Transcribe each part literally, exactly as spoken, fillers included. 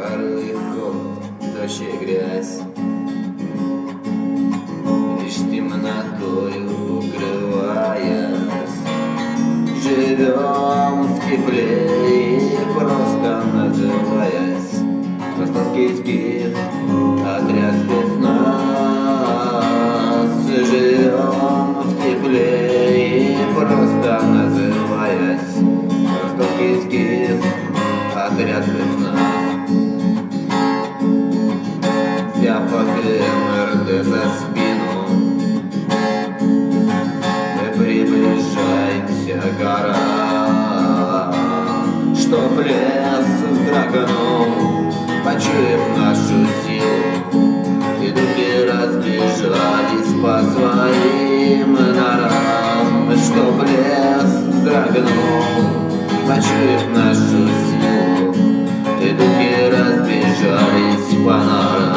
Жаркий холод, дождь и грязь, лишь темнотою укрываясь. Живем в тепле и просто называясь ростовский скиф, отряд спецназ. Живем в тепле и просто называясь ростовский скиф, отряд спецназ. Взяв МРД за спину, мы приближаемся к горам, чтоб лес вздрогнул, почуяв нашу силу, и духи разбежались по своим норам. Чтоб лес вздрогнул, почуяв нашу силу, и духи разбежались по норам.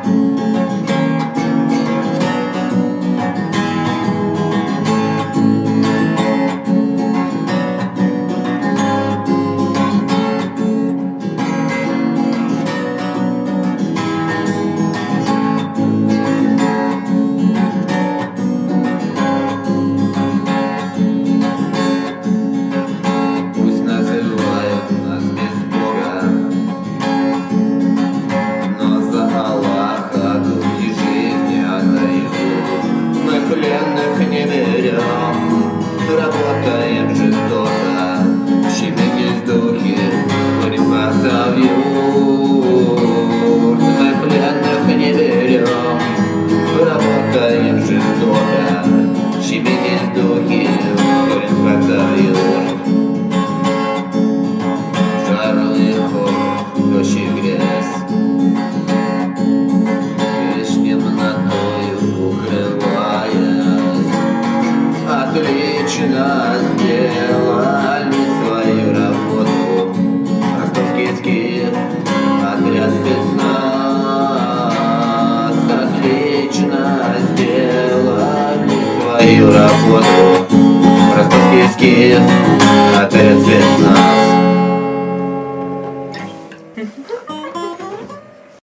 Пленных не берем, работаем жестоко, щемите духи, борьба завьют. Мы пленных не берем, работаем жестоко, щемите духи, борьба завьют. Жаркий холод, дождь и грязь, лишь темнотою укрываясь. Отлично сделали свою работу ростовский скиф, отряд спецназ. Отлично сделали свою работу ростовский скиф, отряд спецназ.